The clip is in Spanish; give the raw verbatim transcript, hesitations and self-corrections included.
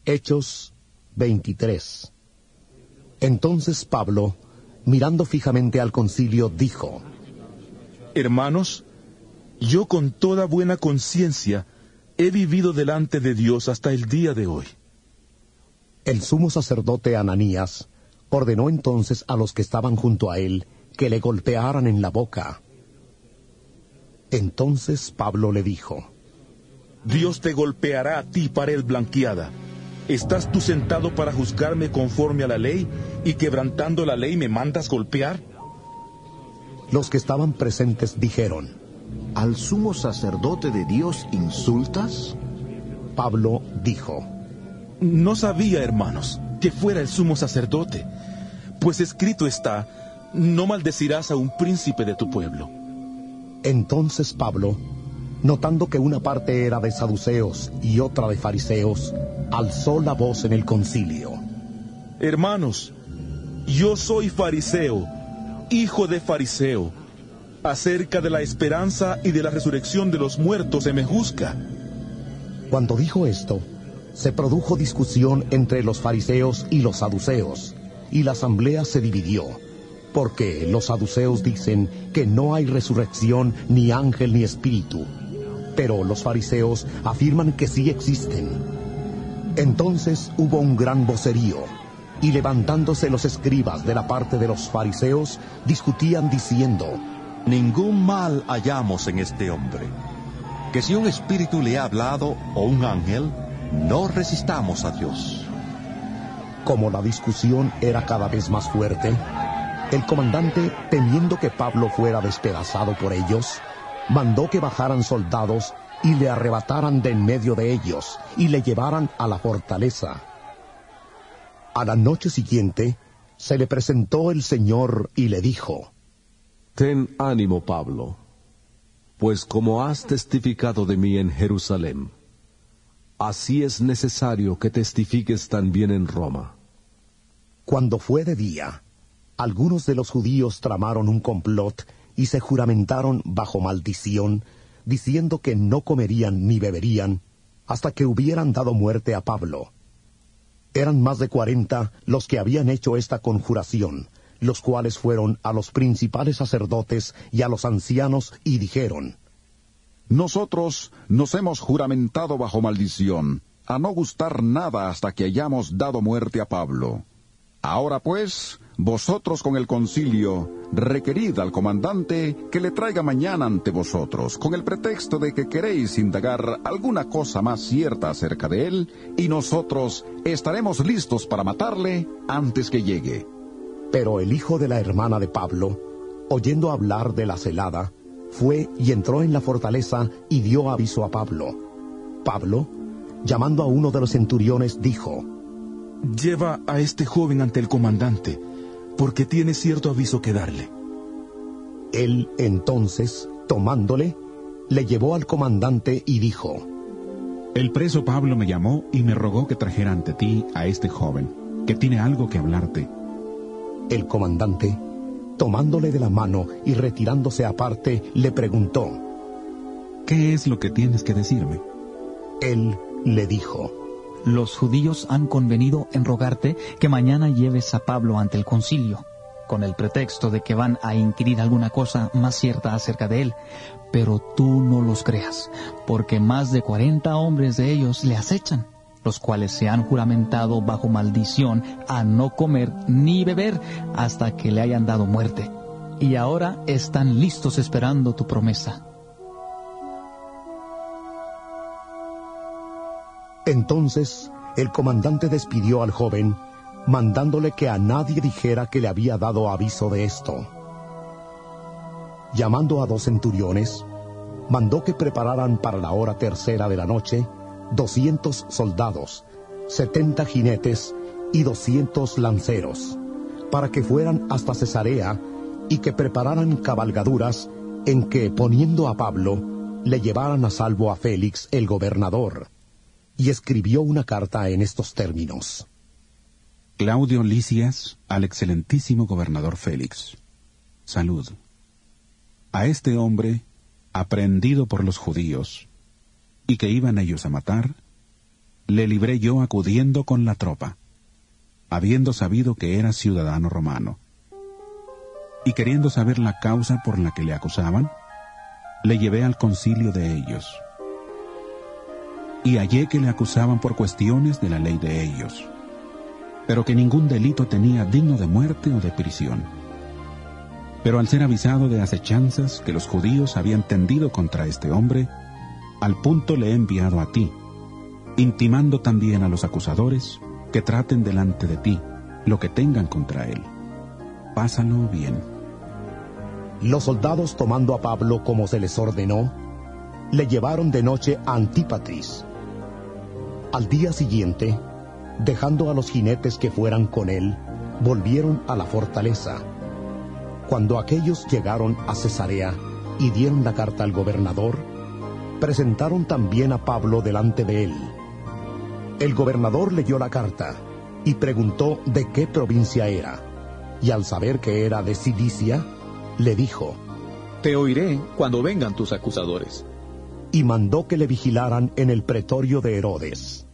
Hechos veintitrés. Entonces Pablo, mirando fijamente al concilio, dijo: Hermanos, yo con toda buena conciencia he vivido delante de Dios hasta el día de hoy. El sumo sacerdote Ananías ordenó entonces a los que estaban junto a él que le golpearan en la boca. Entonces Pablo le dijo: Dios te golpeará a ti, pared blanqueada. ¿Estás tú sentado para juzgarme conforme a la ley, y quebrantando la ley me mandas golpear? Los que estaban presentes dijeron: ¿Al sumo sacerdote de Dios insultas? Pablo dijo: No sabía, hermanos, que fuera el sumo sacerdote, pues escrito está: no maldecirás a un príncipe de tu pueblo. Entonces Pablo, notando que una parte era de saduceos y otra de fariseos, alzó la voz en el concilio: Hermanos, yo soy fariseo, hijo de fariseo. Acerca de la esperanza y de la resurrección de los muertos se me juzga. Cuando dijo esto, se produjo discusión entre los fariseos y los saduceos, y la asamblea se dividió, porque los saduceos dicen que no hay resurrección, ni ángel, ni espíritu, pero los fariseos afirman que sí existen. Entonces hubo un gran vocerío, y levantándose los escribas de la parte de los fariseos, discutían diciendo: Ningún mal hallamos en este hombre, que si un espíritu le ha hablado o un ángel, no resistamos a Dios. Como la discusión era cada vez más fuerte, el comandante, temiendo que Pablo fuera despedazado por ellos, mandó que bajaran soldados y le arrebataran de en medio de ellos y le llevaran a la fortaleza. A la noche siguiente se le presentó el Señor y le dijo: Ten ánimo, Pablo, pues como has testificado de mí en Jerusalén, así es necesario que testifiques también en Roma. Cuando fue de día, algunos de los judíos tramaron un complot y se juramentaron bajo maldición, diciendo que no comerían ni beberían hasta que hubieran dado muerte a Pablo. Eran más de cuarenta los que habían hecho esta conjuración, los cuales fueron a los principales sacerdotes y a los ancianos y dijeron: Nosotros nos hemos juramentado bajo maldición, a no gustar nada hasta que hayamos dado muerte a Pablo. Ahora pues, vosotros con el concilio, requerid al comandante que le traiga mañana ante vosotros, con el pretexto de que queréis indagar alguna cosa más cierta acerca de él, y nosotros estaremos listos para matarle antes que llegue. Pero el hijo de la hermana de Pablo, oyendo hablar de la celada, fue y entró en la fortaleza y dio aviso a Pablo. Pablo, llamando a uno de los centuriones, dijo: Lleva a este joven ante el comandante, porque tiene cierto aviso que darle. Él entonces, tomándole, le llevó al comandante y dijo: El preso Pablo me llamó y me rogó que trajera ante ti a este joven, que tiene algo que hablarte. El comandante, tomándole de la mano y retirándose aparte, le preguntó: ¿Qué es lo que tienes que decirme? Él le dijo: Los judíos han convenido en rogarte que mañana lleves a Pablo ante el concilio, con el pretexto de que van a inquirir alguna cosa más cierta acerca de él. Pero tú no los creas, porque más de cuarenta hombres de ellos le acechan, los cuales se han juramentado bajo maldición a no comer ni beber hasta que le hayan dado muerte. Y ahora están listos esperando tu promesa. Entonces el comandante despidió al joven, mandándole que a nadie dijera que le había dado aviso de esto. Llamando a dos centuriones, mandó que prepararan para la hora tercera de la noche doscientos soldados, setenta jinetes y doscientos lanceros, para que fueran hasta Cesarea y que prepararan cabalgaduras en que, poniendo a Pablo, le llevaran a salvo a Félix el gobernador. Y escribió una carta en estos términos: Claudio Lisias al excelentísimo gobernador Félix. Salud. A este hombre, aprehendido por los judíos, y que iban ellos a matar, le libré yo acudiendo con la tropa, habiendo sabido que era ciudadano romano. Y queriendo saber la causa por la que le acusaban, le llevé al concilio de ellos. Y hallé que le acusaban por cuestiones de la ley de ellos, pero que ningún delito tenía digno de muerte o de prisión. Pero al ser avisado de acechanzas que los judíos habían tendido contra este hombre, al punto le he enviado a ti, intimando también a los acusadores que traten delante de ti lo que tengan contra él. Pásalo bien. Los soldados, tomando a Pablo como se les ordenó, le llevaron de noche a Antípatris. Al día siguiente, dejando a los jinetes que fueran con él, volvieron a la fortaleza. Cuando aquellos llegaron a Cesarea y dieron la carta al gobernador, presentaron también a Pablo delante de él. El gobernador leyó la carta y preguntó de qué provincia era, y al saber que era de Cilicia, le dijo: Te oiré cuando vengan tus acusadores. Y mandó que le vigilaran en el pretorio de Herodes.